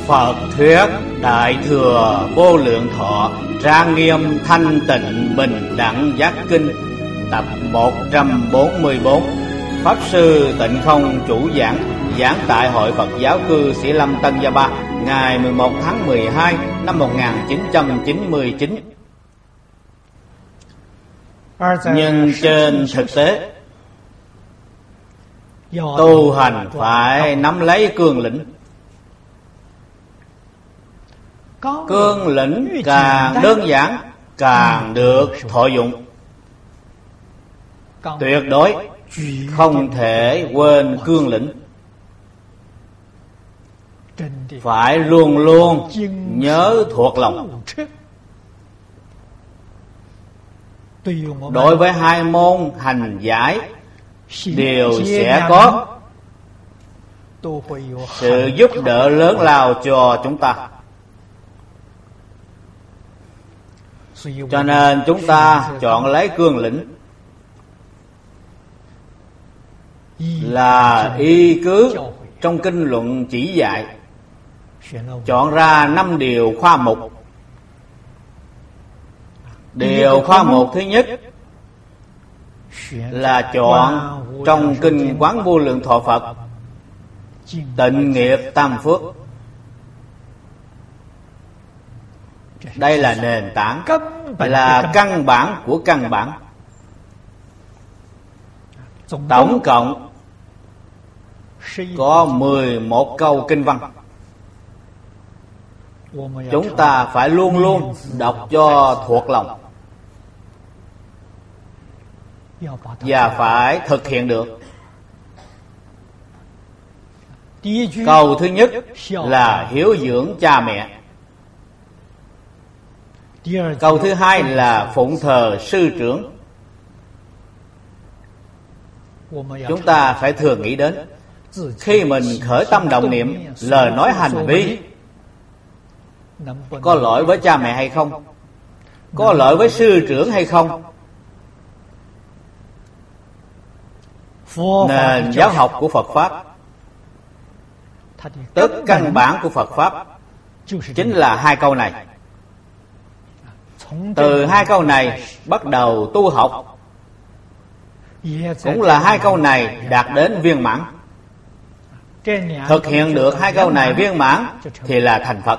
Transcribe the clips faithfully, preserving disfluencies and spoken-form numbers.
Phật thuyết Đại Thừa Vô Lượng Thọ Trang Nghiêm Thanh Tịnh Bình Đẳng Giác Kinh, tập một trăm bốn mươi tư. Pháp sư Tịnh Không chủ giảng, giảng tại Hội Phật giáo cư Sĩ Lâm Tân Gia Ba, ngày mười một tháng mười hai năm một nghìn chín trăm chín mươi chín. Nhưng trên thực tế, tu hành phải nắm lấy cương lĩnh. Cương lĩnh càng đơn giản càng được thọ dụng. Tuyệt đối không thể quên cương lĩnh. Phải luôn luôn nhớ thuộc lòng. Đối với hai môn hành giải đều sẽ có sự giúp đỡ lớn lao cho chúng ta. Cho nên chúng ta chọn lấy cương lĩnh là y cứ trong kinh luận chỉ dạy, chọn ra năm điều khoa mục. Điều khoa mục thứ nhất là chọn trong kinh Quán Vô Lượng Thọ Phật Tịnh Nghiệp Tam Phước. Đây là nền tảng, là căn bản của căn bản. Tổng cộng có mười một câu kinh văn. Chúng ta phải luôn luôn đọc cho thuộc lòng và phải thực hiện được. Câu thứ nhất là hiếu dưỡng cha mẹ. Câu thứ hai là phụng thờ sư trưởng. Chúng ta phải thường nghĩ đến, khi mình khởi tâm động niệm, lời nói hành vi có lỗi với cha mẹ hay không, có lỗi với sư trưởng hay không. Nền giáo học của Phật Pháp, tất căn bản của Phật Pháp chính là hai câu này. Từ hai câu này bắt đầu tu học, cũng là hai câu này đạt đến viên mãn. Thực hiện được hai câu này viên mãn thì là thành Phật.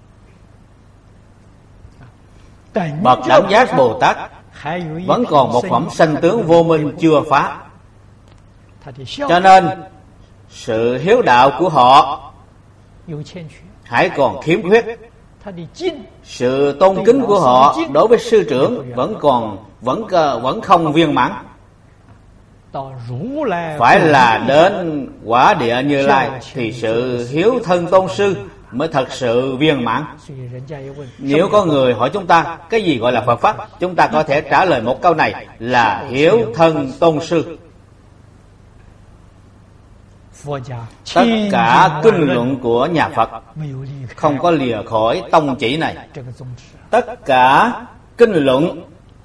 Bậc Đẳng Giác Bồ Tát vẫn còn một phẩm sanh tướng vô minh chưa phá. Cho nên sự hiếu đạo của họ hãy còn khiếm khuyết. Sự tôn kính của họ đối với sư trưởng vẫn còn vẫn vẫn không viên mãn. Phải là đến quả địa Như Lai thì sự hiếu thân tôn sư mới thật sự viên mãn. Nếu có người hỏi chúng ta cái gì gọi là Phật Pháp, chúng ta có thể trả lời một câu này là hiếu thân tôn sư. Tất cả kinh luận của nhà Phật không có lìa khỏi tông chỉ này. Tất cả kinh luận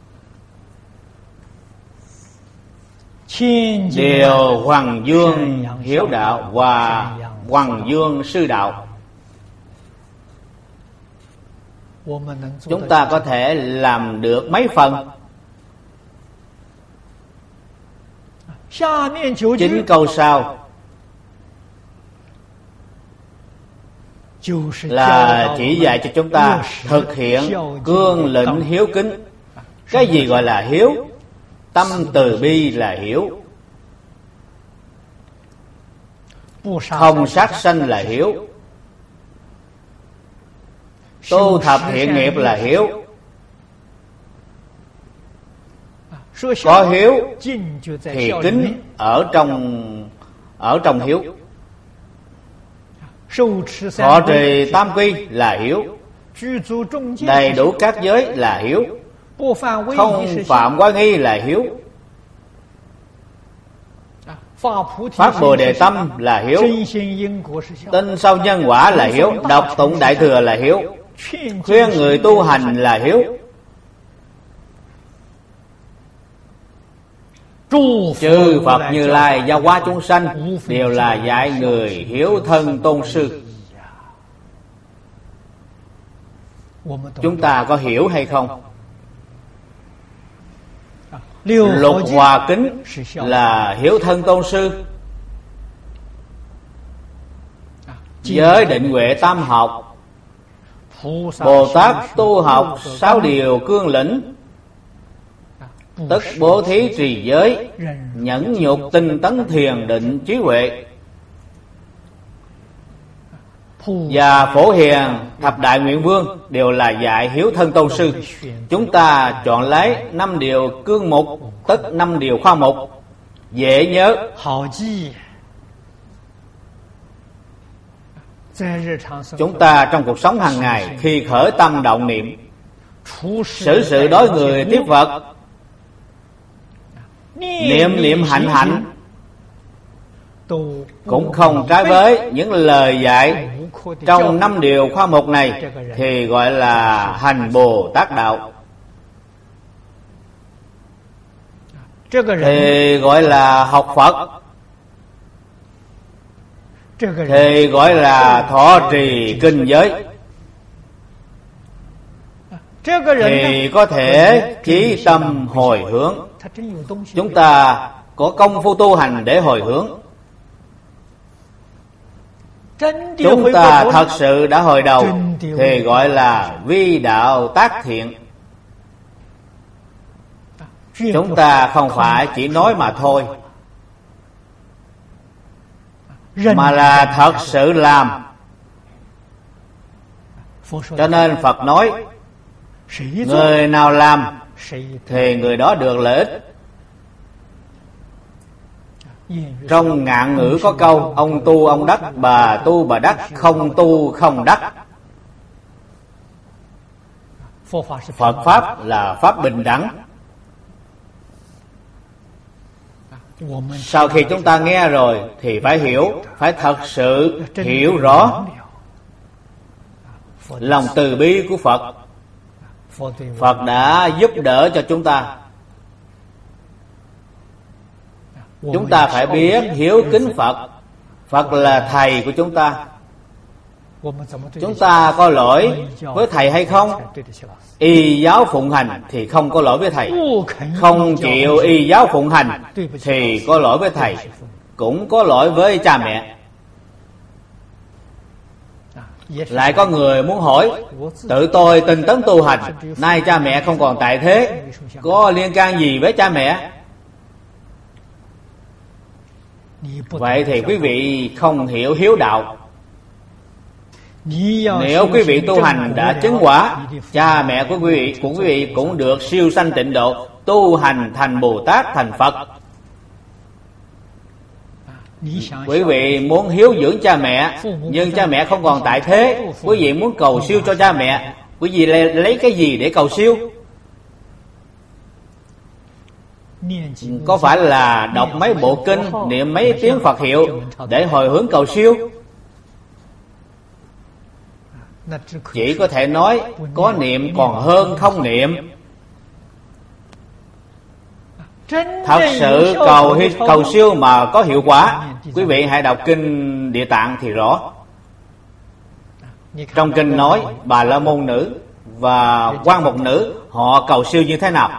đều hoằng dương hiếu đạo và hoằng dương sư đạo. Chúng ta có thể làm được mấy phần? Chính câu sau là chỉ dạy cho chúng ta thực hiện cương lĩnh hiếu kính. Cái gì gọi là hiếu? Tâm từ bi là hiếu. Không sát sanh là hiếu. Tu thập thiện nghiệp là hiếu. Có hiếu thì kính ở trong ở trong hiếu. Thọ trì tam quy là hiếu. Đầy đủ các giới là hiếu. Không phạm quá nghi là hiếu. Phát Bồ Đề tâm là hiếu. Tin sâu nhân quả là hiếu. Đọc tụng Đại Thừa là hiếu. Khuyên người tu hành là hiếu. Chư Phật Như Lai giáo hóa chúng sanh đều là dạy người hiếu thân tôn sư. chúng ta có hiểu hay không? Lục Hòa Kính là hiếu thân tôn sư. Giới định huệ tam học, Bồ Tát tu học sáu điều cương lĩnh, tức bố thí trì giới, nhẫn nhục tinh tấn thiền định trí huệ, và Phổ Hiền thập đại nguyện vương đều là dạy hiếu thân tôn sư. Chúng ta chọn lấy năm điều cương mục, tức năm điều khoa mục, dễ nhớ. Chúng ta trong cuộc sống hàng ngày, khi khởi tâm động niệm, xử sự đối người tiếp vật, niệm niệm hạnh hạnh, cũng không trái với những lời dạy trong năm điều khoa mục này, thì gọi là hành Bồ Tát đạo, thì gọi là học Phật, thì gọi là thọ trì kinh giới, thì có thể chí tâm hồi hướng. Chúng ta có công phu tu hành để hồi hướng. Chúng ta thật sự đã hồi đầu, thì gọi là vi đạo tác thiện. Chúng ta không phải chỉ nói mà thôi, mà là thật sự làm. Cho nên Phật nói, người nào làm thì người đó được lợi ích. Trong ngạn ngữ có câu, ông tu ông đắc, bà tu bà đắc, không tu không đắc. Phật Pháp là Pháp bình đẳng. Sau khi chúng ta nghe rồi thì phải hiểu, phải thật sự hiểu rõ lòng từ bi của Phật. Phật đã giúp đỡ cho chúng ta. Chúng ta phải biết hiếu kính Phật. Phật là thầy của chúng ta. Chúng ta có lỗi với thầy hay không? Y giáo phụng hành thì không có lỗi với thầy. Không chịu y giáo phụng hành thì có lỗi với thầy, cũng có lỗi với cha mẹ. Lại có người muốn hỏi, tự tôi tinh tấn tu hành, nay cha mẹ không còn tại thế, có liên can gì với cha mẹ? Vậy thì quý vị không hiểu hiếu đạo. Nếu quý vị tu hành đã chứng quả, cha mẹ của quý vị, của quý vị cũng được siêu sanh tịnh độ, tu hành thành Bồ Tát, thành Phật. Quý vị muốn hiếu dưỡng cha mẹ, nhưng cha mẹ không còn tại thế, quý vị muốn cầu siêu cho cha mẹ, quý vị lấy cái gì để cầu siêu? Có phải là đọc mấy bộ kinh, niệm mấy tiếng Phật hiệu để hồi hướng cầu siêu? Chỉ có thể nói có niệm còn hơn không niệm. Thật sự cầu cầu siêu mà có hiệu quả, quý vị hãy đọc kinh Địa Tạng thì rõ. Trong kinh nói Bà La Môn nữ và Quan Mục nữ họ cầu siêu như thế nào.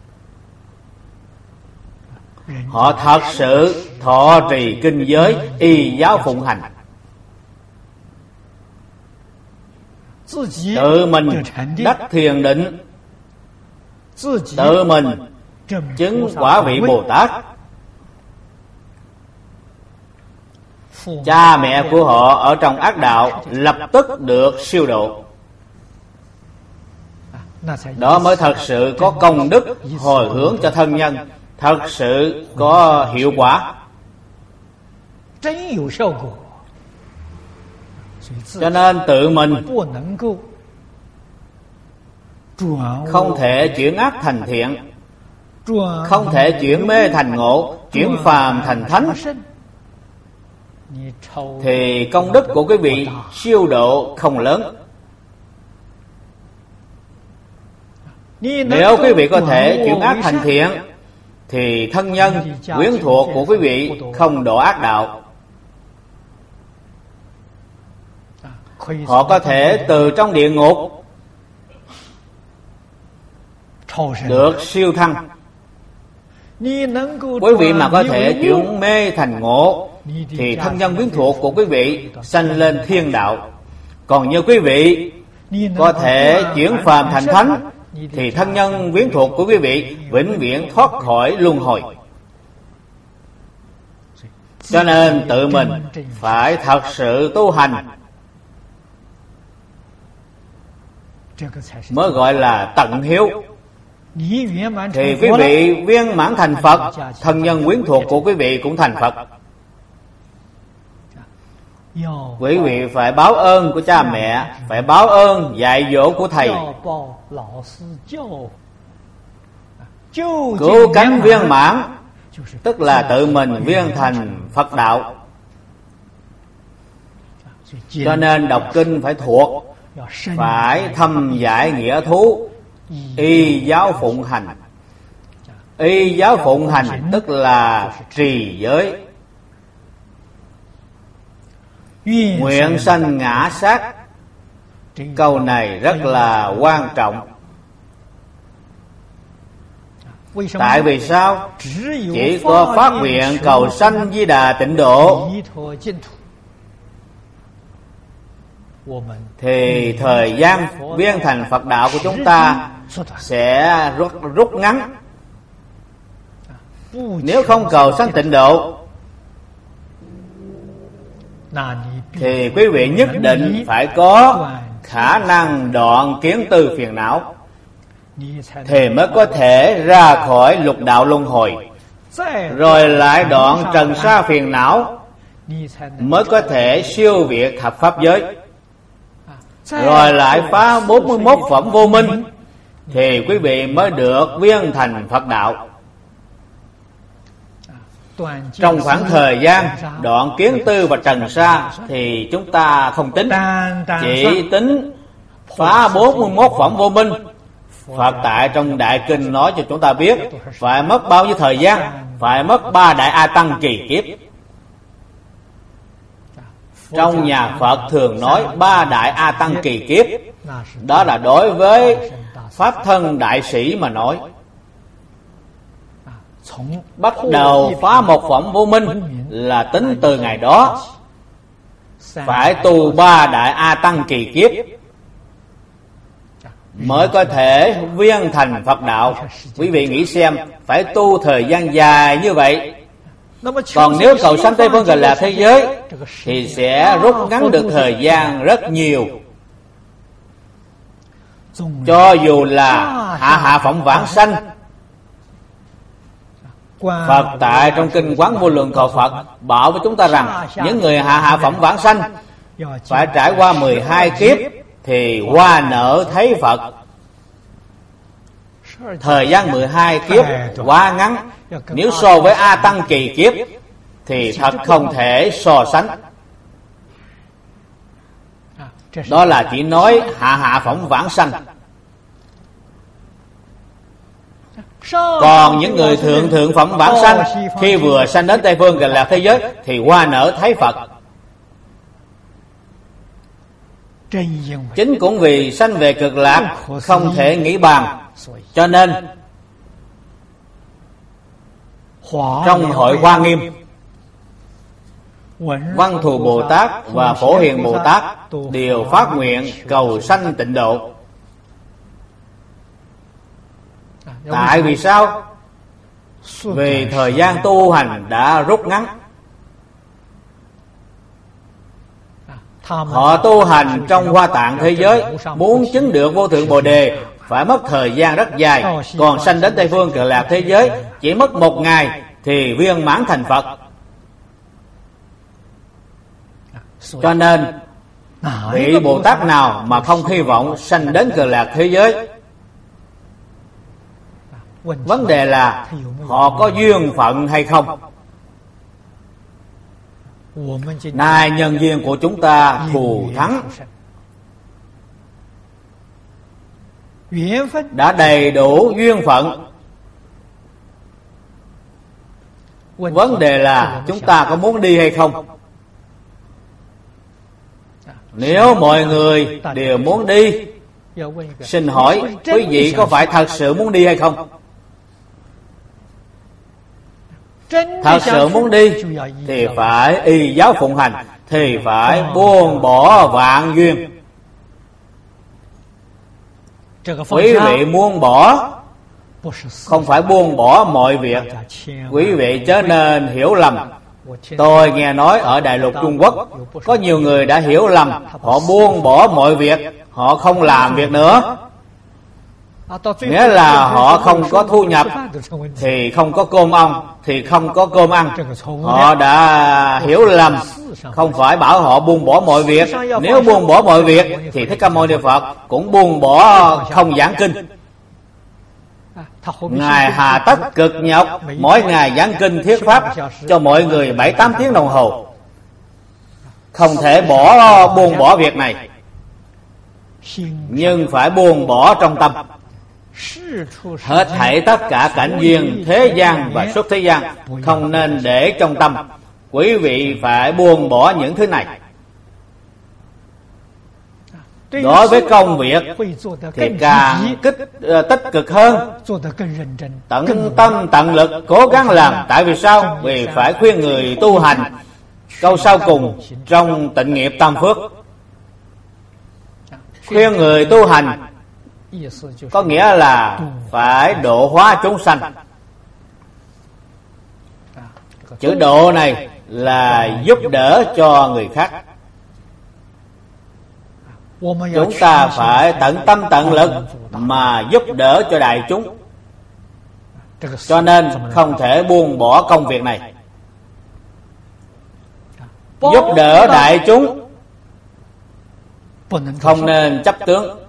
Họ thật sự thọ trì kinh giới, y giáo phụng hành, tự mình đắc thiền định, tự mình chứng quả vị Bồ Tát. Cha mẹ của họ ở trong ác đạo lập tức được siêu độ. Đó mới thật sự có công đức hồi hướng cho thân nhân, thật sự có hiệu quả. Cho nên tự mình không thể chuyển ác thành thiện, không thể chuyển mê thành ngộ, chuyển phàm thành thánh, thì công đức của quý vị siêu độ không lớn. Nếu quý vị có thể chuyển ác thành thiện, thì thân nhân, quyến thuộc của quý vị không đọa ác đạo. Họ có thể từ trong địa ngục được siêu thăng. Quý vị mà có thể chuyển mê thành ngộ thì thân nhân quyến thuộc của quý vị sanh lên thiên đạo. Còn như quý vị có thể chuyển phàm thành thánh thì thân nhân quyến thuộc của quý vị vĩnh viễn thoát khỏi luân hồi. Cho nên tự mình phải thật sự tu hành mới gọi là tận hiếu. Thì quý vị viên mãn thành Phật, thân nhân quyến thuộc của quý vị cũng thành Phật. Quý vị phải báo ơn của cha mẹ, phải báo ơn dạy dỗ của thầy. Cứu cánh viên mãn tức là tự mình viên thành Phật đạo. Cho nên đọc kinh phải thuộc, phải thâm giải nghĩa thú, y giáo phụng hành. Y giáo phụng hành tức là trì giới. Nguyện sanh ngã sát, câu này rất là quan trọng. Tại vì sao? Chỉ có phát nguyện cầu sanh Di Đà tịnh độ thì thời gian viên thành Phật đạo của chúng ta sẽ rút, rút ngắn. Nếu không cầu sanh tịnh độ thì quý vị nhất định phải có khả năng đoạn kiến tư phiền não, thì mới có thể ra khỏi lục đạo luân hồi, rồi lại đoạn trần sa phiền não, mới có thể siêu việt thập pháp giới, rồi lại phá bốn mươi mốt phẩm vô minh, thì quý vị mới được viên thành Phật đạo. Trong khoảng thời gian đoạn kiến tư và trần sa thì chúng ta không tính, chỉ tính phá bốn mươi mốt phẩm vô minh. Phật tại trong Đại Kinh nói cho chúng ta biết phải mất bao nhiêu thời gian, phải mất ba đại A Tăng kỳ kiếp. Trong nhà Phật thường nói ba đại A Tăng kỳ kiếp, đó là đối với Pháp thân đại sĩ mà nói. Bắt đầu phá một phẩm vô minh là tính từ ngày đó, phải tu ba đại A Tăng kỳ kiếp mới có thể viên thành Phật đạo. Quý vị nghĩ xem, phải tu thời gian dài như vậy. Còn nếu cầu sanh Tây Phương Cực Lạc thế giới thì sẽ rút ngắn được thời gian rất nhiều. Cho dù là hạ hạ phẩm vãng sanh, Phật tại trong kinh Quán Vô Lượng Thọ Phật bảo với chúng ta rằng những người hạ hạ phẩm vãng sanh phải trải qua mười hai kiếp thì hoa nở thấy Phật. Thời gian mười hai kiếp quá ngắn, nếu so với A Tăng kỳ kiếp thì thật không thể so sánh. Đó là chỉ nói hạ hạ phẩm vãng sanh. Còn những người thượng thượng phẩm vãng sanh, khi vừa sanh đến Tây Phương Cực Lạc thế giới thì hoa nở thấy Phật. Chính cũng vì sanh về Cực Lạc không thể nghĩ bàn, cho nên trong Hội Hoa Nghiêm, Văn Thù Bồ Tát và Phổ Hiền Bồ Tát đều phát nguyện cầu sanh tịnh độ. Tại vì sao? Vì thời gian tu hành đã rút ngắn. Họ tu hành trong Hoa Tạng thế giới, muốn chứng được vô thượng Bồ Đề phải mất thời gian rất dài. Còn sanh đến Tây Phương Cực Lạc thế giới chỉ mất một ngày thì viên mãn thành Phật. Cho nên vị Bồ Tát nào mà không hy vọng sanh đến Cực Lạc thế giới? Vấn đề là họ có duyên phận hay không. Nay nhân duyên của chúng ta thù thắng, đã đầy đủ duyên phận. Vấn đề là chúng ta có muốn đi hay không. Nếu mọi người đều muốn đi Xin hỏi quý vị có phải thật sự muốn đi hay không? Thật sự muốn đi thì phải y giáo phụng hành, thì phải buông bỏ vạn duyên. Quý vị buông bỏ không phải buông bỏ mọi việc. Quý vị chớ nên hiểu lầm. Tôi nghe nói ở Đại lục Trung Quốc có nhiều người đã hiểu lầm. Họ buông bỏ mọi việc, họ không làm việc nữa, nghĩa là họ không có thu nhập thì không có cơm ong, thì không có cơm ăn. Họ đã hiểu lầm. Không phải bảo họ buông bỏ mọi việc. Nếu buông bỏ mọi việc thì Thích Ca Mâu Ni Phật cũng buông bỏ không giảng kinh. Ngài hà tất cực nhọc mỗi ngày giảng kinh thuyết pháp cho mọi người bảy tám tiếng đồng hồ. Không thể bỏ buông bỏ việc này, nhưng phải buông bỏ trong tâm. Hết thảy tất cả cảnh duyên thế gian và xuất thế gian không nên để trong tâm. Quý vị phải buông bỏ những thứ này. Đối với công việc thì càng kích uh, tích cực hơn, tận tâm tận lực cố gắng làm. Tại vì sao? Vì phải khuyên người tu hành. Câu sau cùng trong Tịnh Nghiệp Tam Phước, khuyên người tu hành có nghĩa là phải độ hóa chúng sanh. Chữ độ này là giúp đỡ cho người khác. Chúng ta phải tận tâm tận lực mà giúp đỡ cho đại chúng. Cho nên không thể buông bỏ công việc này. Giúp đỡ đại chúng không nên chấp tướng,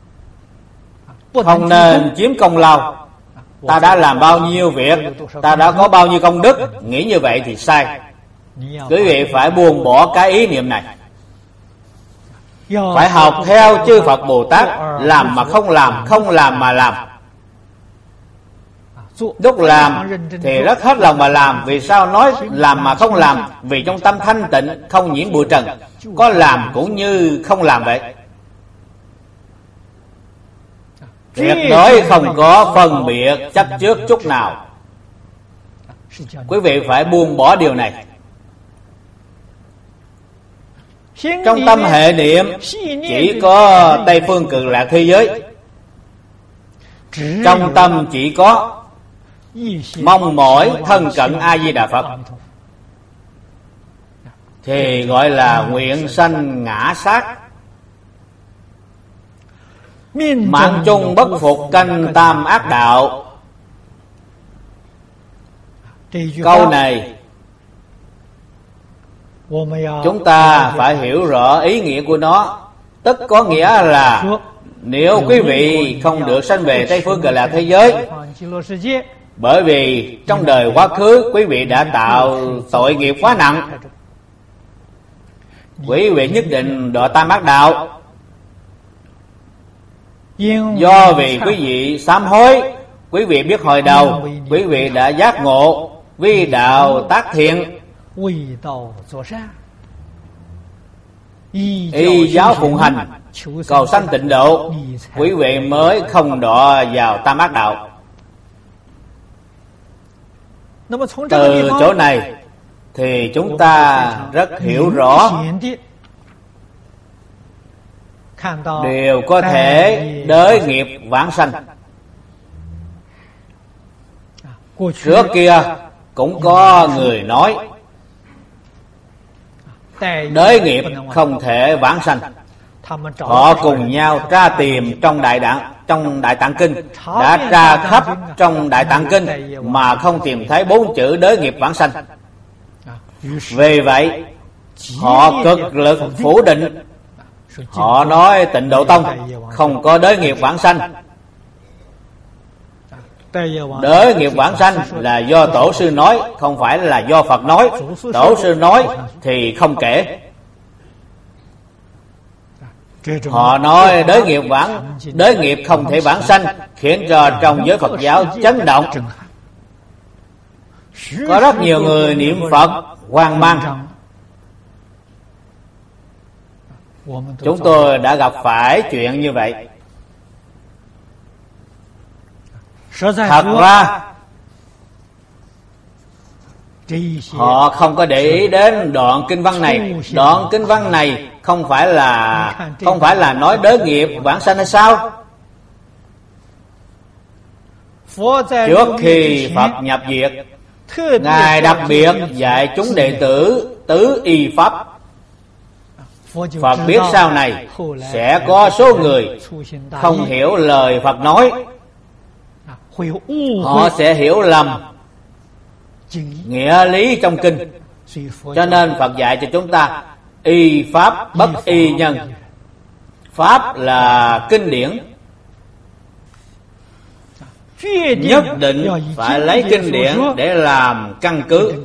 không nên chiếm công lao. Ta đã làm bao nhiêu việc, ta đã có bao nhiêu công đức, nghĩ như vậy thì sai. Quý vị phải buông bỏ cái ý niệm này. Phải học theo chư Phật Bồ Tát, làm mà không làm, không làm mà làm. Lúc làm thì rất hết lòng mà làm. Vì sao nói làm mà không làm? Vì trong tâm thanh tịnh, không nhiễm bụi trần. Có làm cũng như không làm vậy. Tuyệt đối không có phân biệt chấp trước chút nào. Quý vị phải buông bỏ điều này. Trong tâm hệ niệm chỉ có Tây Phương Cực Lạc thế giới. Trong tâm chỉ có mong mỏi thân cận A Di Đà Phật, thì gọi là nguyện sanh ngã sát. Mạng chung bất phục canh tam ác đạo. Câu này chúng ta phải hiểu rõ ý nghĩa của nó. Tức có nghĩa là nếu quý vị không được sanh về Tây Phương Cực Lạc thế giới, bởi vì trong đời quá khứ quý vị đã tạo tội nghiệp quá nặng, quý vị nhất định đọa tam ác đạo. Do vì quý vị sám hối, quý vị biết hồi đầu, quý vị đã giác ngộ vi đạo tác thiện, y giáo phụng hành, cầu sanh tịnh độ, quý vị mới không đọa vào tam ác đạo. Từ chỗ này thì chúng ta rất hiểu rõ đều có thể đới nghiệp vãng sanh. Trước kia cũng có người nói đới nghiệp không thể vãng sanh. Họ cùng nhau tra tìm trong đại đặng trong Đại Tạng Kinh, đã tra khắp trong Đại Tạng Kinh mà không tìm thấy bốn chữ đới nghiệp vãng sanh. Vì vậy họ cực lực phủ định. Họ nói Tịnh Độ Tông không có đới nghiệp vãng sanh. Đới nghiệp vãng sanh là do tổ sư nói, không phải là do Phật nói. Tổ sư nói thì không kể. Họ nói đới nghiệp vãng, đới nghiệp không thể vãng sanh, khiến cho trong giới Phật giáo chấn động. Có rất nhiều người niệm Phật hoang mang. Chúng tôi đã gặp phải chuyện như vậy. Thật ra họ không có để ý đến đoạn kinh văn này. Đoạn kinh văn này không phải là không phải là nói đới nghiệp vãng sanh hay sao? Trước khi Phật nhập diệt, Ngài đặc biệt dạy chúng đệ tử tứ y pháp. Phật biết sau này sẽ có số người không hiểu lời Phật nói, họ sẽ hiểu lầm nghĩa lý trong kinh. Cho nên Phật dạy cho chúng ta y pháp bất y nhân. Pháp là kinh điển, nhất định phải lấy kinh điển để làm căn cứ.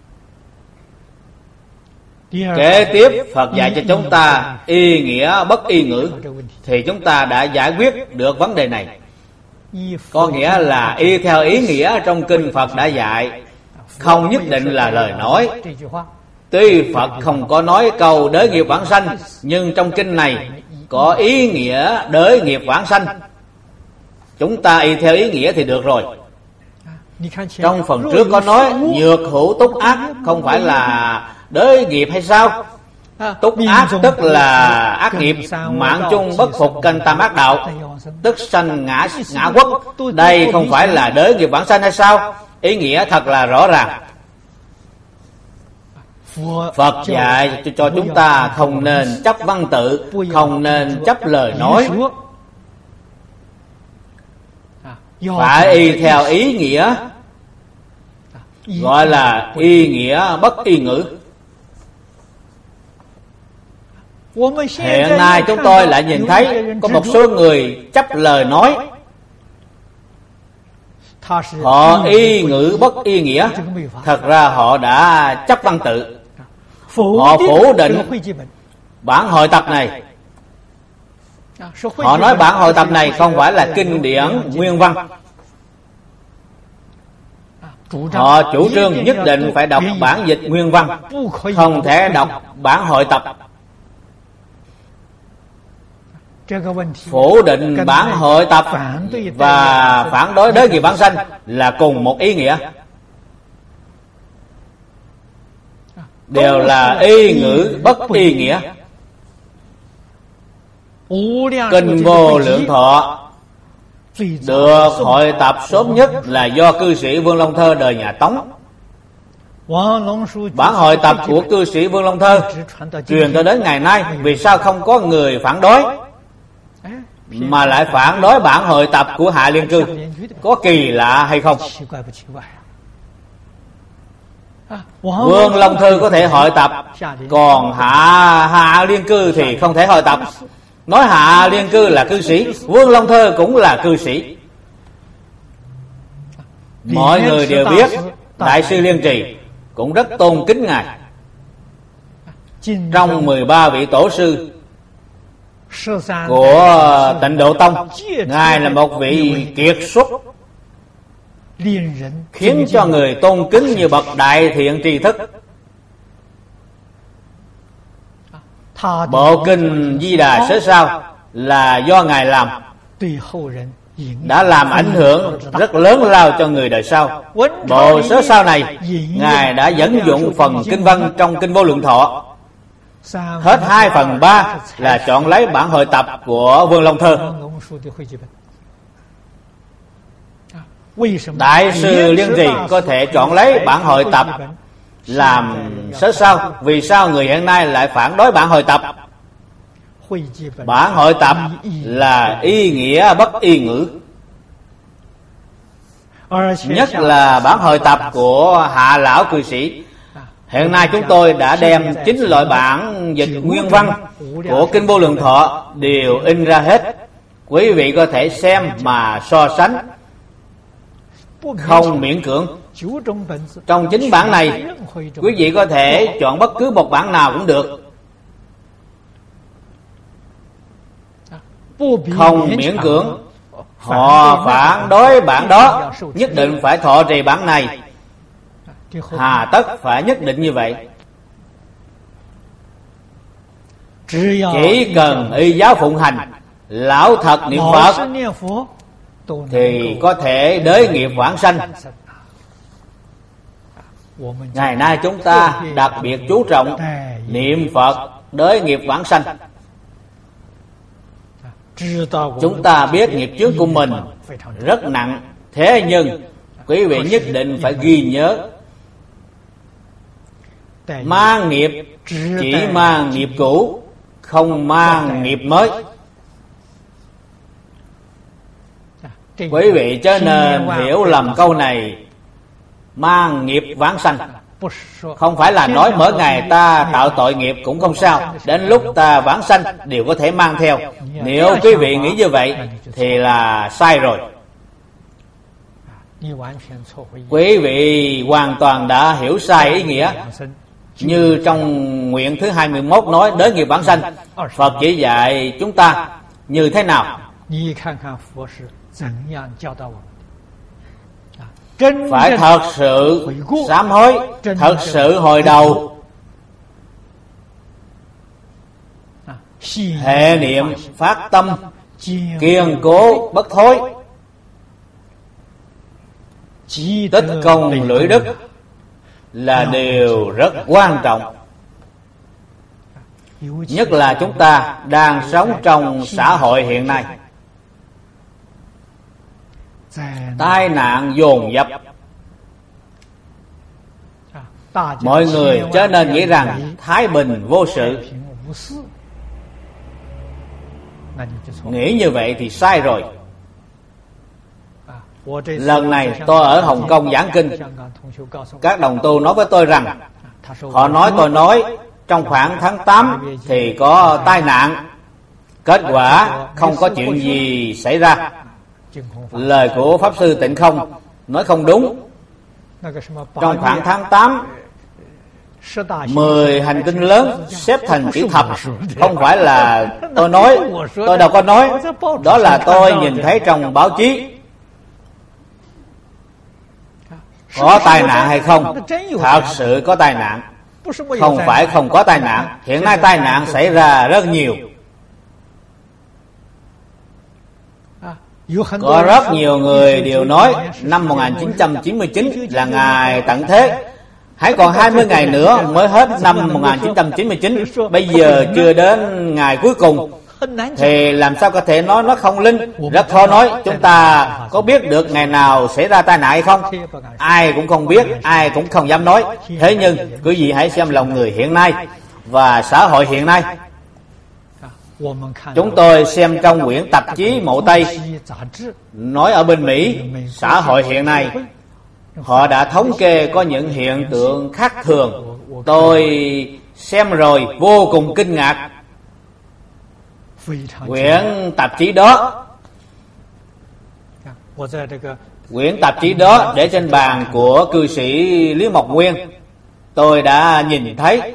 Kế tiếp Phật dạy cho chúng ta y nghĩa bất y ngữ, thì chúng ta đã giải quyết được vấn đề này. Có nghĩa là y theo ý nghĩa trong kinh Phật đã dạy, không nhất định là lời nói. Tuy Phật không có nói câu đới nghiệp vãng sanh, nhưng trong kinh này có ý nghĩa đới nghiệp vãng sanh. Chúng ta y theo ý nghĩa thì được rồi. Trong phần trước có nói nhược hữu túc ác, không phải là đới nghiệp hay sao? Túc ác tức là ác nghiệp, mạng chung bất phục canh tam ác đạo, tức sanh ngã ngã quốc. Đây không phải là đới nghiệp vãng sanh hay sao? Ý nghĩa thật là rõ ràng. Phật dạy cho chúng ta không nên chấp văn tự, không nên chấp lời nói, phải y theo ý nghĩa, gọi là y nghĩa bất y ngữ. Hiện nay chúng tôi lại nhìn thấy có một số người chấp lời nói, họ y ngữ bất y nghĩa. Thật ra họ đã chấp văn tự, họ phủ định bản hội tập này. Họ nói bản hội tập này không phải là kinh điển nguyên văn. Họ chủ trương nhất định phải đọc bản dịch nguyên văn, không thể đọc bản hội tập. Phủ định bản hội tập và phản đối đới nghiệp vãng sanh là cùng một ý nghĩa, đều là y ngữ bất y nghĩa. Kinh Vô Lượng Thọ được hội tập sớm nhất là do cư sĩ Vương Long Thơ đời nhà Tống. Bản hội tập của cư sĩ Vương Long Thơ truyền tới đến ngày nay, vì sao không có người phản đối mà lại phản đối bản hội tập của Hạ Liên Cư? Có kỳ lạ hay không? Vương Long Thư có thể hội tập, còn Hạ Hạ Liên Cư thì không thể hội tập. Nói Hạ Liên Cư là cư sĩ, Vương Long Thơ cũng là cư sĩ. Mọi người đều biết Đại sư Liên Trì cũng rất tôn kính Ngài. Trong mười ba vị tổ sư của Tịnh Độ Tông, Ngài là một vị kiệt xuất, khiến cho người tôn kính như bậc đại thiện tri thức. Bộ kinh Di Đà Sớ Sao là do Ngài làm, đã làm ảnh hưởng rất lớn lao cho người đời sau. Bộ Sớ Sao này Ngài đã dẫn dụng phần kinh văn trong Kinh Vô Lượng Thọ. Hết hai phần ba là chọn lấy bản hội tập của Vương Long Thơ. Đại sư Liên Trì có thể chọn lấy bản hội tập làm Sớ Sao. Vì sao người hiện nay lại phản đối bản hội tập? Bản hội tập là y nghĩa bất y ngữ. Nhất là bản hội tập của Hạ lão cư sĩ. Hiện nay chúng tôi đã đem chín loại bản dịch nguyên văn của Kinh Vô Lượng Thọ đều in ra hết. Quý vị có thể xem mà so sánh, không miễn cưỡng. Trong chín bản này, quý vị có thể chọn bất cứ một bản nào cũng được, không miễn cưỡng. Họ phản đối bản đó, nhất định phải thọ trì bản này, hà tất phải nhất định như vậy. Chỉ cần y giáo phụng hành, lão thật niệm Phật, thì có thể đới nghiệp vãng sanh. Ngày nay chúng ta đặc biệt chú trọng niệm Phật đới nghiệp vãng sanh. Chúng ta biết nghiệp chướng của mình rất nặng, thế nhưng quý vị nhất định phải ghi nhớ, mang nghiệp chỉ mang nghiệp cũ, không mang nghiệp mới. Quý vị cho nên hiểu lầm câu này mang nghiệp vãng sanh. Không phải là nói mỗi ngày ta tạo tội nghiệp cũng không sao, đến lúc ta vãng sanh đều có thể mang theo. Nếu quý vị nghĩ như vậy thì là sai rồi. Quý vị hoàn toàn đã hiểu sai ý nghĩa. Như trong nguyện thứ hai mươi mốt nói đới nghiệp vãng sanh, Phật chỉ dạy chúng ta như thế nào? Phải thật sự sám hối, thật sự hồi đầu, hệ niệm phát tâm, kiên cố bất thối, tích công lưỡi đức là điều rất quan trọng. Nhất là chúng ta đang sống trong xã hội hiện nay, tai nạn dồn dập. Mọi người chớ nên nghĩ rằng thái bình vô sự. Nghĩ như vậy thì sai rồi. Lần này tôi ở Hồng Kông giảng kinh, các đồng tu nói với tôi rằng, họ nói tôi nói trong khoảng tháng tám thì có tai nạn, kết quả không có chuyện gì xảy ra. Lời của Pháp Sư Tịnh Không nói không đúng. Trong khoảng tháng tám, mười hành tinh lớn xếp thành chữ thập. Không phải là tôi nói, tôi đâu có nói, đó là tôi nhìn thấy trong báo chí. Có tai nạn hay không? Thật sự có tai nạn, không phải không có tai nạn. Hiện nay tai nạn xảy ra rất nhiều. Có rất nhiều người đều nói năm một nghìn chín trăm chín mươi chín là ngày tận thế, hãy còn hai mươi ngày nữa mới hết năm một nghìn chín trăm chín mươi chín. Bây giờ chưa đến ngày cuối cùng thì làm sao có thể nói nó không linh? Rất khó nói. Chúng ta có biết được ngày nào xảy ra tai nạn hay không? Ai cũng không biết, ai cũng không dám nói. Thế nhưng quý vị hãy xem lòng người hiện nay và xã hội hiện nay. Chúng tôi xem trong quyển tạp chí Mậu Tây nói ở bên Mỹ, xã hội hiện nay họ đã thống kê có những hiện tượng khác thường. Tôi xem rồi vô cùng kinh ngạc. Quyển tạp chí đó Quyển tạp chí đó để trên bàn của cư sĩ Lý Mộc Nguyên. Tôi đã nhìn thấy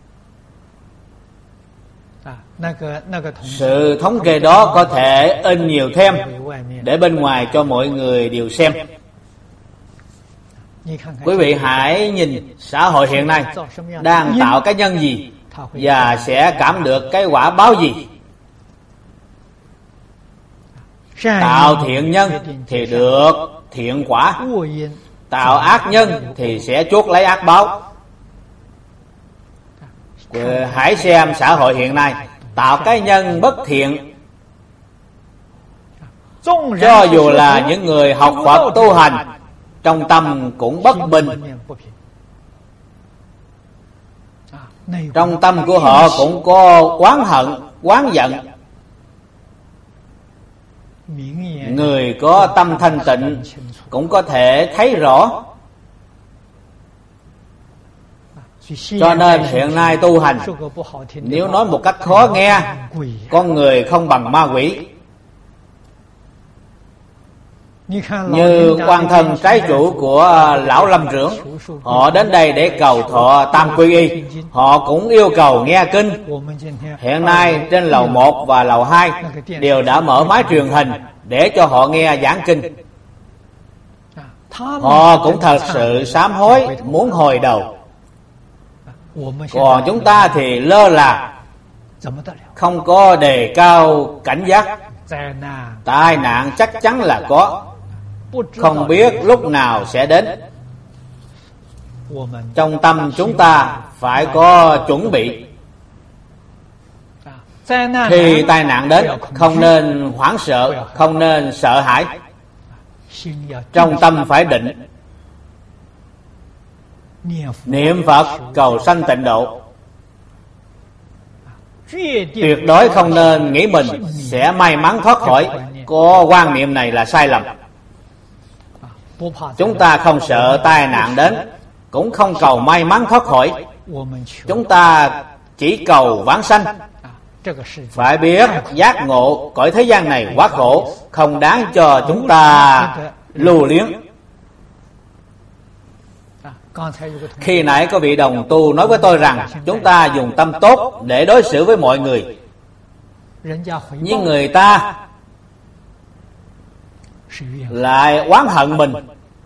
sự thống kê đó có thể in nhiều thêm để bên ngoài cho mọi người đều xem. Quý vị hãy nhìn xã hội hiện nay đang tạo cái nhân gì và sẽ cảm được cái quả báo gì. Tạo thiện nhân thì được thiện quả, tạo ác nhân thì sẽ chuốc lấy ác báo. Hãy xem xã hội hiện nay tạo cái nhân bất thiện, cho dù là những người học Phật tu hành, trong tâm cũng bất bình. Trong tâm của họ cũng có oán hận, oán giận. Người có tâm thanh tịnh cũng có thể thấy rõ. Cho nên hiện nay tu hành, nếu nói một cách khó nghe, con người không bằng ma quỷ. Như quan thân trái chủ của Lão Lâm Trưởng, họ đến đây để cầu thọ Tam Quy Y, họ cũng yêu cầu nghe kinh. Hiện nay trên lầu một và lầu hai đều đã mở máy truyền hình để cho họ nghe giảng kinh. Họ cũng thật sự sám hối, muốn hồi đầu. Còn chúng ta thì lơ là, không có đề cao cảnh giác. tai nạn chắc chắn là có, không biết lúc nào sẽ đến. Trong tâm chúng ta phải có chuẩn bị. Khi tai nạn đến, không nên hoảng sợ, không nên sợ hãi. Trong tâm phải định, niệm Phật cầu sanh tịnh độ. Tuyệt đối không nên nghĩ mình sẽ may mắn thoát khỏi. Có quan niệm này là sai lầm. Chúng ta không sợ tai nạn đến, cũng không cầu may mắn thoát khỏi. Chúng ta chỉ cầu vãng sanh. Phải biết giác ngộ cõi thế gian này quá khổ, không đáng cho chúng ta lưu luyến. Khi nãy có vị đồng tu nói với tôi rằng chúng ta dùng tâm tốt để đối xử với mọi người, nhưng người ta lại oán hận mình,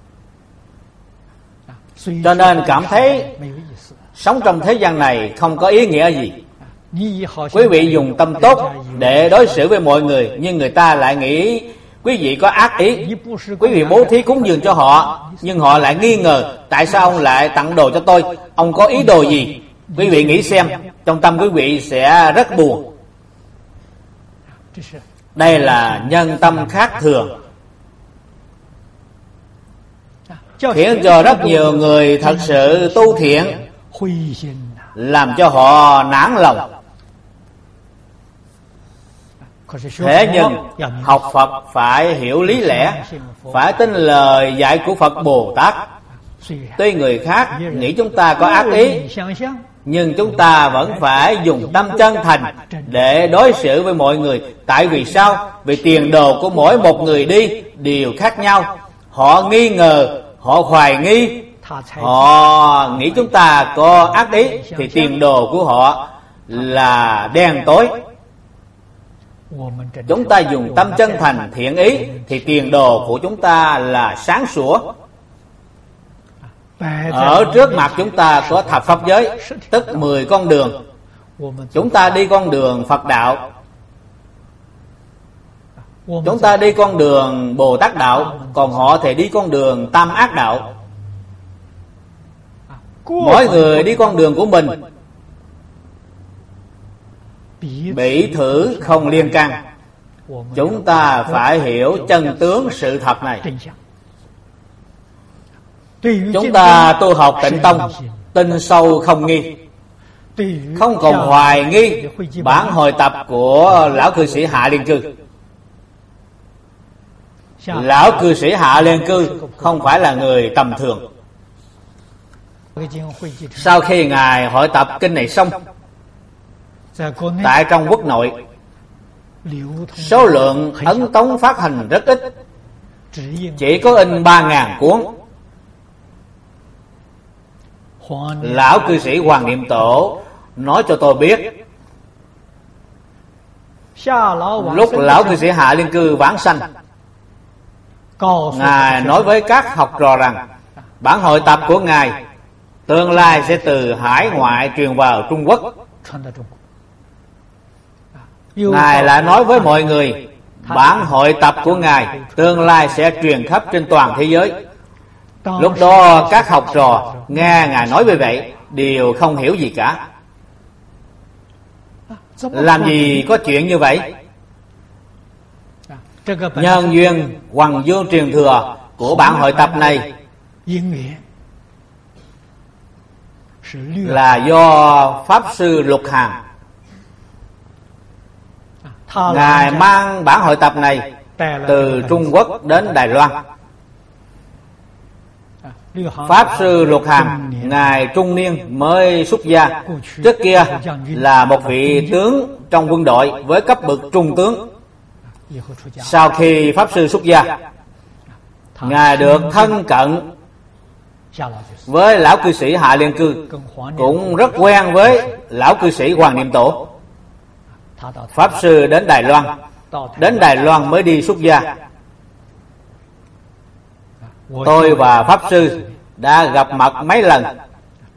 cho nên cảm thấy sống trong thế gian này không có ý nghĩa gì. Quý vị dùng tâm tốt để đối xử với mọi người, nhưng người ta lại nghĩ quý vị có ác ý. Quý vị bố thí cúng dường cho họ, nhưng họ lại nghi ngờ tại sao ông lại tặng đồ cho tôi, ông có ý đồ gì? Quý vị nghĩ xem, trong tâm quý vị sẽ rất buồn. Đây là nhân tâm khác thường, khiến cho rất nhiều người thật sự tu thiện, làm cho họ nản lòng. Thế nhưng học Phật phải hiểu lý lẽ, phải tin lời dạy của Phật Bồ Tát. Tuy người khác nghĩ chúng ta có ác ý, nhưng chúng ta vẫn phải dùng tâm chân thành để đối xử với mọi người. Tại vì sao? Vì tiền đồ của mỗi một người đi đều khác nhau. Họ nghi ngờ, họ hoài nghi, họ nghĩ chúng ta có ác ý, thì tiền đồ của họ là đen tối. Chúng ta dùng tâm chân thành thiện ý thì tiền đồ của chúng ta là sáng sủa. Ở trước mặt chúng ta có thập pháp giới, tức mười con đường. Chúng ta đi con đường Phật đạo, chúng ta đi con đường Bồ Tát đạo, còn họ thì đi con đường Tam Ác đạo. Mỗi người đi con đường của mình, bị thử không liên can. Chúng ta phải hiểu chân tướng sự thật này. Chúng ta tu học Tịnh Tông, tin sâu không nghi, không còn hoài nghi bản hồi tập của lão cư sĩ Hạ Liên Cư. Lão cư sĩ Hạ Liên Cư không phải là người tầm thường. Sau khi ngài hội tập kinh này xong, tại trong quốc nội, số lượng ấn tống phát hành rất ít, chỉ có in ba ngàn cuốn. Lão cư sĩ Hoàng Niệm Tổ nói cho tôi biết, lúc lão cư sĩ Hạ Liên Cư vãng sanh, ngài nói với các học trò rằng bản hội tập của ngài tương lai sẽ từ hải ngoại truyền vào Trung Quốc. Ngài lại nói với mọi người bản hội tập của ngài tương lai sẽ truyền khắp trên toàn thế giới. Lúc đó các học trò nghe ngài nói như vậy đều không hiểu gì cả. Làm gì có chuyện như vậy? Nhân duyên hoằng dương truyền thừa của bản hội tập này là do Pháp Sư Lục Hàn. Ngài mang bản hội tập này từ Trung Quốc đến Đài Loan. Pháp Sư Lục Hàn, ngài trung niên mới xuất gia, trước kia là một vị tướng trong quân đội với cấp bậc trung tướng. Sau khi Pháp Sư xuất gia, ngài được thân cận với lão cư sĩ Hạ Liên Cư, cũng rất quen với lão cư sĩ Hoàng Niệm Tổ. Pháp Sư đến Đài Loan, đến Đài Loan mới đi xuất gia. Tôi và Pháp Sư đã gặp mặt mấy lần.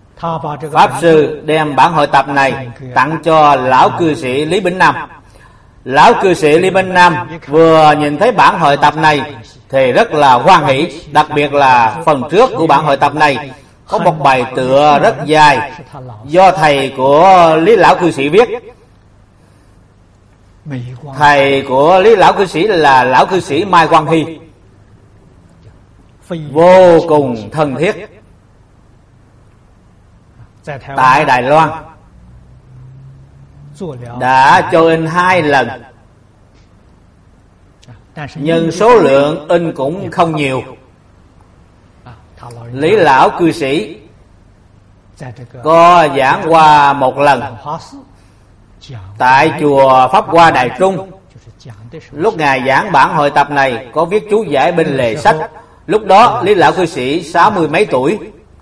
Pháp Sư đem bản hội tập này tặng cho lão cư sĩ Lý Bỉnh Nam. Lão cư sĩ Lý Minh Nam vừa nhìn thấy bản hội tập này thì rất là hoan hỷ. Đặc biệt là phần trước của bản hội tập này có một bài tựa rất dài do thầy của Lý Lão cư sĩ viết. Thầy của Lý Lão cư sĩ là Lão cư sĩ Mai Quang Hy, vô cùng thân thiết. Tại Đài Loan đã cho in hai lần, nhưng số lượng in cũng không nhiều. Lý Lão cư sĩ có giảng qua một lần tại chùa Pháp Hoa Đài Trung. Lúc ngài giảng bản hội tập này có viết chú giải bên lề sách. Lúc đó Lý Lão cư sĩ sáu mươi mấy tuổi.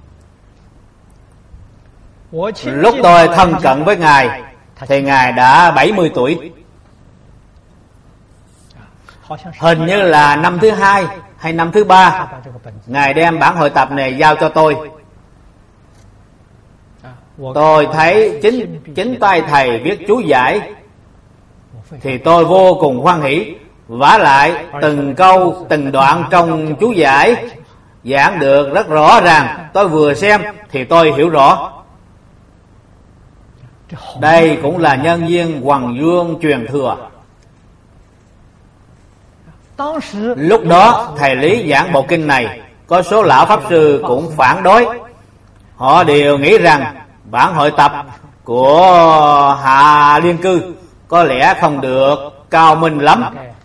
Lúc tôi thân cận với ngài thì ngài đã bảy mươi tuổi. Hình như là năm thứ hai hay năm thứ ba ngài đem bản hội tập này giao cho tôi. Tôi thấy chính chính tay thầy viết chú giải thì tôi vô cùng hoan hỷ. Vả lại từng câu từng đoạn trong chú giải giảng được rất rõ ràng. Tôi vừa xem thì tôi hiểu rõ. Đây cũng là nhân duyên Hoằng Dương truyền thừa. Lúc đó thầy Lý giảng bộ kinh này, có số lão pháp sư cũng phản đối. Họ đều nghĩ rằng bản hội tập của Hạ Liên Cư có lẽ không được cao minh lắm.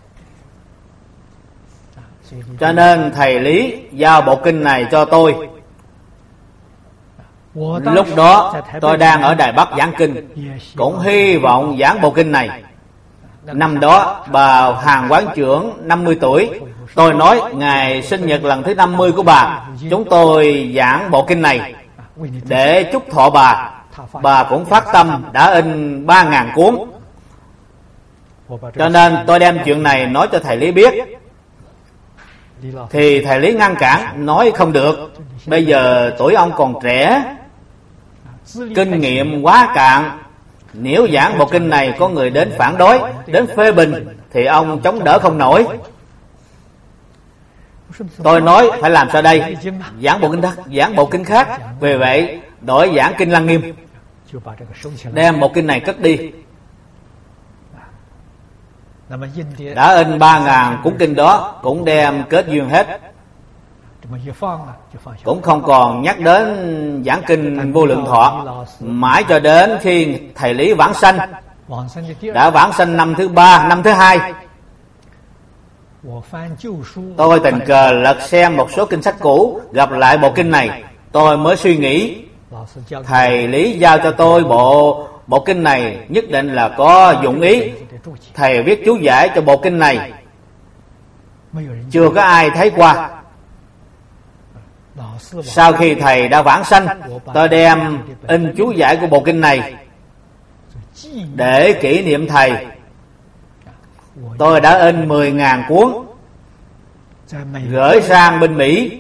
Cho nên thầy Lý giao bộ kinh này cho tôi. Lúc đó tôi đang ở Đài Bắc giảng kinh, cũng hy vọng giảng bộ kinh này. Năm đó bà Hàng quán trưởng năm mươi tuổi. Tôi nói ngày sinh nhật lần thứ năm mươi của bà, chúng tôi giảng bộ kinh này để chúc thọ bà. Bà cũng phát tâm đã in ba ngàn cuốn. Cho nên tôi đem chuyện này nói cho thầy Lý biết. Thì thầy Lý ngăn cản, nói không được. Bây giờ tuổi ông còn trẻ, kinh nghiệm quá cạn. Nếu giảng bộ kinh này có người đến phản đối, đến phê bình thì ông chống đỡ không nổi. Tôi nói phải làm sao đây? Giảng bộ kinh khác, giảng bộ kinh khác. Vì vậy đổi giảng kinh Lăng Nghiêm, đem bộ kinh này cất đi. Đã in ba ngàn cuốn kinh đó cũng đem kết duyên hết, cũng không còn nhắc đến giảng kinh Vô Lượng Thọ. Mãi cho đến khi thầy Lý vãng sanh. Đã vãng sanh năm thứ ba, năm thứ hai, tôi tình cờ lật xem một số kinh sách cũ, gặp lại bộ kinh này. Tôi mới suy nghĩ, thầy Lý giao cho tôi bộ bộ kinh này nhất định là có dụng ý. Thầy viết chú giải cho bộ kinh này, chưa có ai thấy qua. Sau khi thầy đã vãng sanh, tôi đem in chú giải của bộ kinh này để kỷ niệm thầy. Tôi đã in mười ngàn cuốn, gửi sang bên Mỹ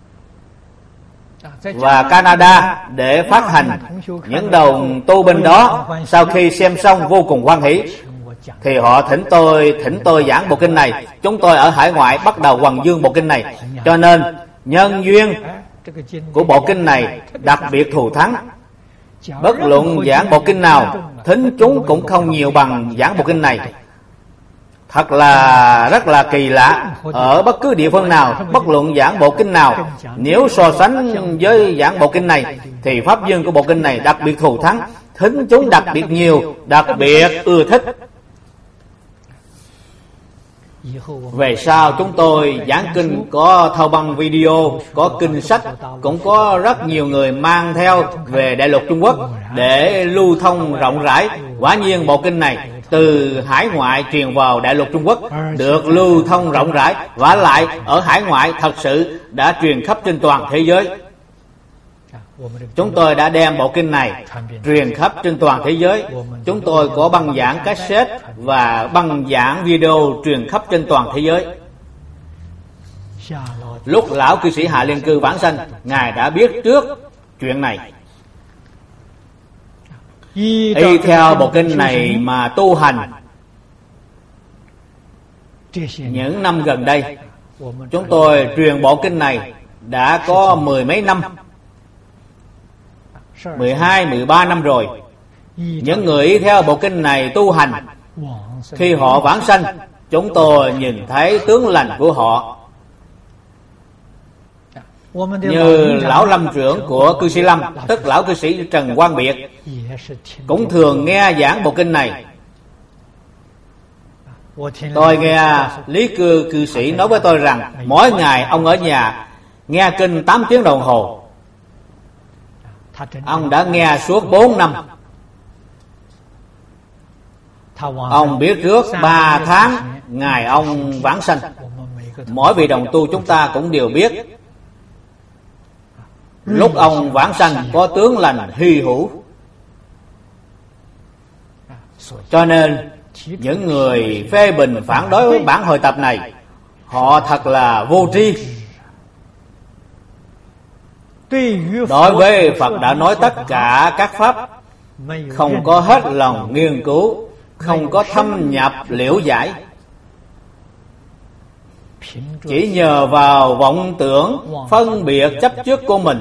và Canada để phát hành. Những đồng tu bên đó sau khi xem xong vô cùng hoan hỷ, thì họ thỉnh tôi thỉnh tôi giảng bộ kinh này. Chúng tôi ở hải ngoại bắt đầu hoằng dương bộ kinh này. Cho nên nhân duyên của bộ kinh này đặc biệt thù thắng. Bất luận giảng bộ kinh nào, thính chúng cũng không nhiều bằng giảng bộ kinh này. Thật là rất là kỳ lạ. Ở bất cứ địa phương nào, bất luận giảng bộ kinh nào, nếu so sánh với giảng bộ kinh này thì pháp dương của bộ kinh này đặc biệt thù thắng, thính chúng đặc biệt nhiều, đặc biệt ưa thích. Về sau chúng tôi giảng kinh có thâu băng video, có kinh sách, cũng có rất nhiều người mang theo về đại lục Trung Quốc để lưu thông rộng rãi. Quả nhiên bộ kinh này từ hải ngoại truyền vào đại lục Trung Quốc được lưu thông rộng rãi, vả lại ở hải ngoại thật sự đã truyền khắp trên toàn thế giới. Chúng tôi đã đem bộ kinh này truyền khắp trên toàn thế giới. Chúng tôi có băng giảng cassette và băng giảng video truyền khắp trên toàn thế giới. Lúc lão cư sĩ Hạ Liên Cư vãng sanh, ngài đã biết trước chuyện này. Y theo bộ kinh này mà tu hành Những năm gần đây, chúng tôi truyền bộ kinh này đã có mười mấy năm, mười hai, mười ba năm rồi. Những người y theo bộ kinh này tu hành, khi họ vãng sanh, chúng tôi nhìn thấy tướng lành của họ. Như lão lâm trưởng của cư sĩ Lâm, tức lão cư sĩ Trần Quang Biệt, cũng thường nghe giảng bộ kinh này. Tôi nghe Lý Cư cư sĩ nói với tôi rằng mỗi ngày ông ở nhà nghe kinh tám tiếng đồng hồ. Ông đã nghe suốt bốn năm. Ông biết trước ba tháng ngày ông vãng sanh. Mỗi vị đồng tu chúng ta cũng đều biết, lúc ông vãng sanh có tướng lành hy hữu. Cho nên những người phê bình phản đối với bản hội tập này, họ thật là vô tri. Đối với Phật đã nói tất cả các pháp, không có hết lòng nghiên cứu, không có thâm nhập liễu giải, chỉ nhờ vào vọng tưởng phân biệt chấp trước của mình,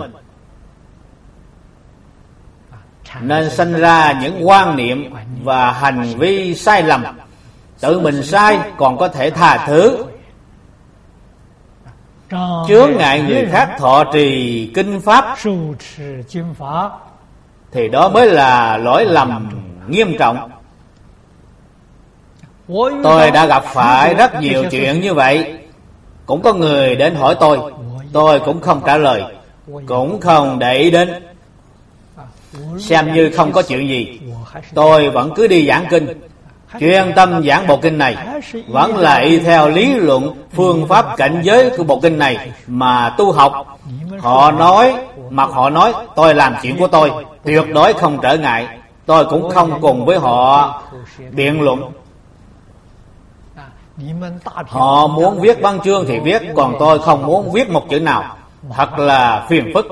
nên sanh ra những quan niệm và hành vi sai lầm. Tự mình sai còn có thể tha thứ, chướng ngại người khác thọ trì kinh pháp, thì đó mới là lỗi lầm nghiêm trọng. Tôi đã gặp phải rất nhiều chuyện như vậy. Cũng có người đến hỏi tôi, tôi cũng không trả lời, cũng không để ý đến, xem như không có chuyện gì. Tôi vẫn cứ đi giảng kinh, chuyên tâm giảng bộ kinh này, vẫn là y theo lý luận phương pháp cảnh giới của bộ kinh này mà tu học. Họ nói, mặc họ nói, tôi làm chuyện của tôi, tuyệt đối không trở ngại. Tôi cũng không cùng với họ biện luận. Họ muốn viết văn chương thì viết, còn tôi không muốn viết một chữ nào. Thật là phiền phức.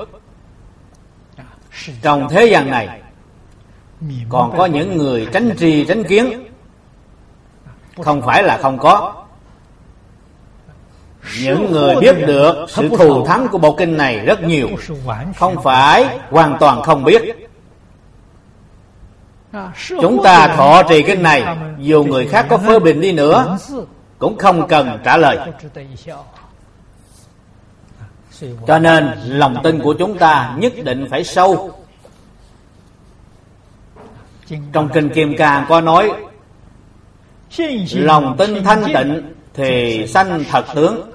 Trong thế gian này còn có những người tránh tri tránh kiến, không phải là không có. Những người biết được sự thù thắng của bộ kinh này rất nhiều, không phải hoàn toàn không biết. Chúng ta thọ trì kinh này, dù người khác có phê bình đi nữa cũng không cần trả lời. Cho nên lòng tin của chúng ta nhất định phải sâu. Trong kinh Kim Cang có nói, lòng tin thanh tịnh thì sanh thật tướng.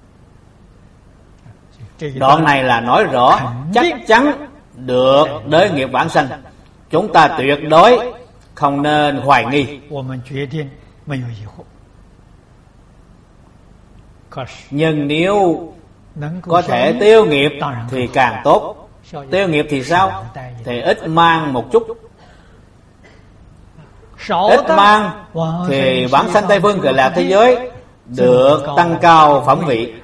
Đoạn này là nói rõ chắc chắn được đới nghiệp vãng sanh. Chúng ta tuyệt đối không nên hoài nghi. Nhưng nếu có thể tiêu nghiệp thì càng tốt. Tiêu nghiệp thì sao? Thì ít mang một chút. Ít mang thì vãng sanh Tây Phương Cực Lạc thế giới được tăng cao phẩm vị,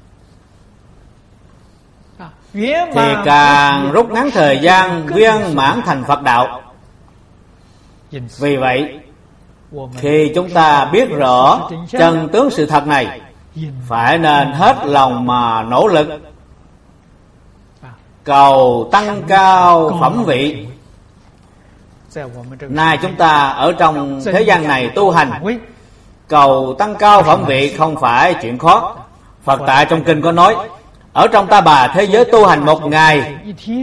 thì càng rút ngắn thời gian viên mãn thành Phật đạo. Vì vậy, khi chúng ta biết rõ chân tướng sự thật này, phải nên hết lòng mà nỗ lực cầu tăng cao phẩm vị. Nay chúng ta ở trong thế gian này tu hành, cầu tăng cao phẩm vị không phải chuyện khó. Phật tại trong kinh có nói, ở trong Ta Bà thế giới tu hành một ngày,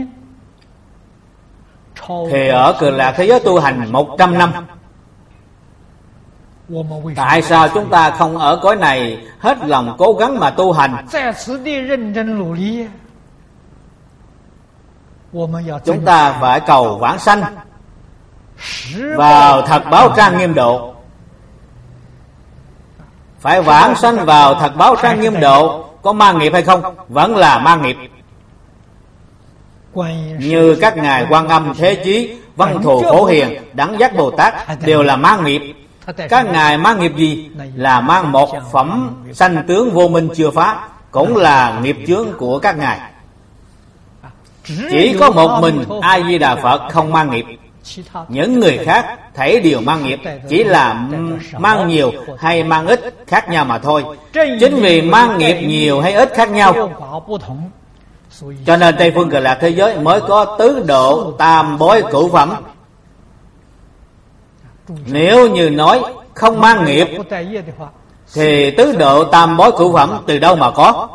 thì ở Cực Lạc thế giới tu hành một trăm năm. Tại sao chúng ta không ở cõi này hết lòng cố gắng mà tu hành? Chúng ta phải cầu vãng sanh vào thật báo trang nghiêm độ. Phải vãng sanh vào thật báo trang nghiêm độ. Có mang nghiệp hay không? Vẫn là mang nghiệp. Như các ngài Quan Âm, Thế Chí, Văn Thù, Phổ Hiền, Đẳng Giác Bồ Tát đều là mang nghiệp. Các ngài mang nghiệp gì? Là mang một phẩm sanh tướng vô minh chưa phá, cũng là nghiệp chướng của các ngài. Chỉ có một mình A Di Đà Phật không mang nghiệp. Những người khác thấy đều mang nghiệp, chỉ là mang nhiều hay mang ít khác nhau mà thôi. Chính vì mang nghiệp nhiều hay ít khác nhau, cho nên Tây Phương Cực Lạc thế giới mới có tứ độ tam bối cửu phẩm. Nếu như nói không mang nghiệp thì tứ độ tam bối cửu phẩm từ đâu mà có?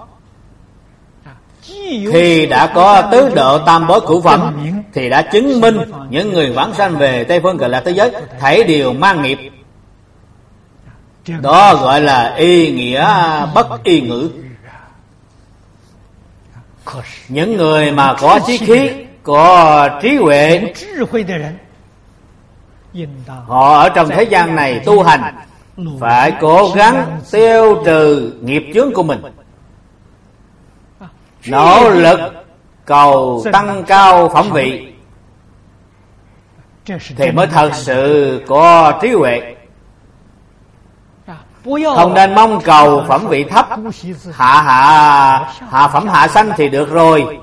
Khi đã có tứ độ tam bối cửu phẩm thì đã chứng minh những người vãng sanh về Tây Phương Cực Lạc thế giới thảy đều mang nghiệp. Đó gọi là y nghĩa bất y ngữ. Những người mà có trí khí, có trí huệ, họ ở trong thế gian này tu hành phải cố gắng tiêu trừ nghiệp chướng của mình, nỗ lực cầu tăng cao phẩm vị, thì mới thật sự có trí huệ. Không nên mong cầu phẩm vị thấp, hạ hạ hạ phẩm hạ sanh thì được rồi.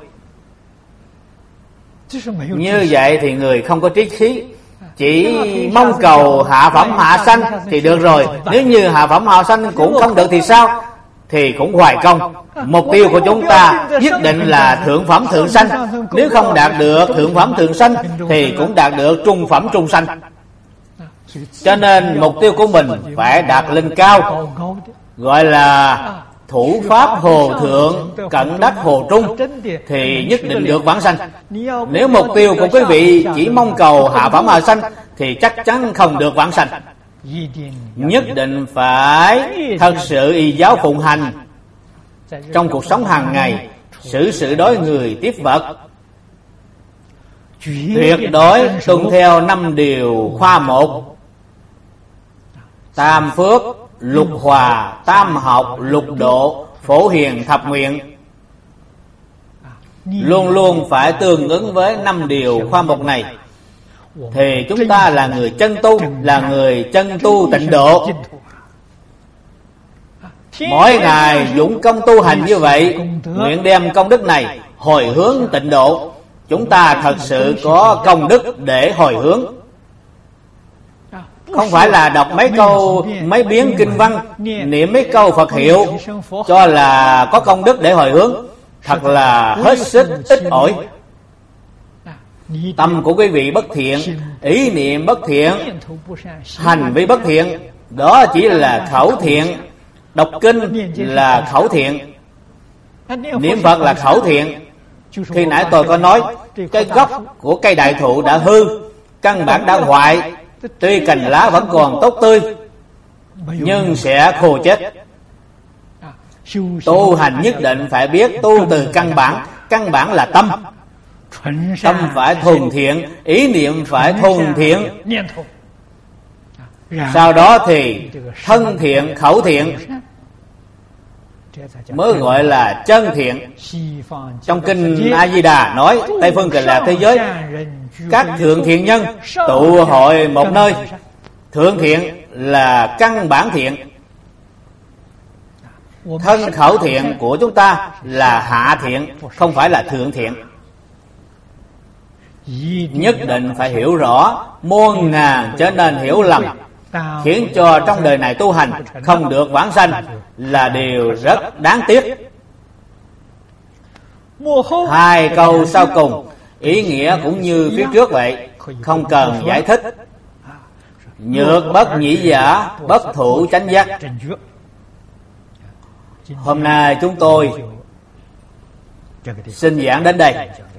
Như vậy thì người không có trí khí, chỉ mong cầu hạ phẩm hạ sanh thì được rồi. Nếu như hạ phẩm hạ sanh cũng không được thì sao? Thì cũng hoài công. Mục tiêu của chúng ta nhất định là thượng phẩm thượng sanh. Nếu không đạt được thượng phẩm thượng sanh thì cũng đạt được trung phẩm trung sanh. Cho nên mục tiêu của mình phải đạt lên cao, gọi là thủ pháp hồ thượng, cận đắc hồ trung, thì nhất định được vãng sanh. Nếu mục tiêu của quý vị chỉ mong cầu hạ phẩm hạ sanh thì chắc chắn không được vãng sanh. Nhất định phải thật sự y giáo phụng hành trong cuộc sống hàng ngày, xử sự đối người tiếp vật, tuyệt đối tuân theo năm điều khoa một: tam phước, lục hòa, tam học, lục độ, phổ hiền, thập nguyện. Luôn luôn phải tương ứng với năm điều khoa mục này, thì chúng ta là người chân tu, là người chân tu tịnh độ. Mỗi ngày dũng công tu hành như vậy, nguyện đem công đức này hồi hướng tịnh độ. Chúng ta thật sự có công đức để hồi hướng, không phải là đọc mấy câu mấy biến kinh văn, niệm mấy câu Phật hiệu cho là có công đức để hồi hướng. Thật là hết sức ít ỏi. Tâm của quý vị bất thiện, ý niệm bất thiện, hành vi bất thiện, đó chỉ là khẩu thiện. Đọc kinh là khẩu thiện, niệm Phật là khẩu thiện. Khi nãy tôi có nói, cái gốc của cây đại thụ đã hư, căn bản đã hoại, tuy cành lá vẫn còn tốt tươi, nhưng sẽ khô chết. Tu hành nhất định phải biết tu từ căn bản. Căn bản là tâm. Tâm phải thuần thiện, ý niệm phải thuần thiện. Sau đó thì thân thiện, khẩu thiện mới gọi là chân thiện. Trong kinh A Di Đà nói Tây Phương Cực Lạc thế giới, các thượng thiện nhân tụ hội một nơi. Thượng thiện là căn bản thiện. Thân khẩu thiện của chúng ta là hạ thiện, không phải là thượng thiện. Nhất định phải hiểu rõ, muôn ngàn trở nên hiểu lầm, khiến cho trong đời này tu hành không được vãng sanh, là điều rất đáng tiếc. Hai câu sau cùng ý nghĩa cũng như phía trước vậy, không cần giải thích. Nhược bất nhĩ giả, bất thủ chánh giác. Hôm nay chúng tôi xin giảng đến đây.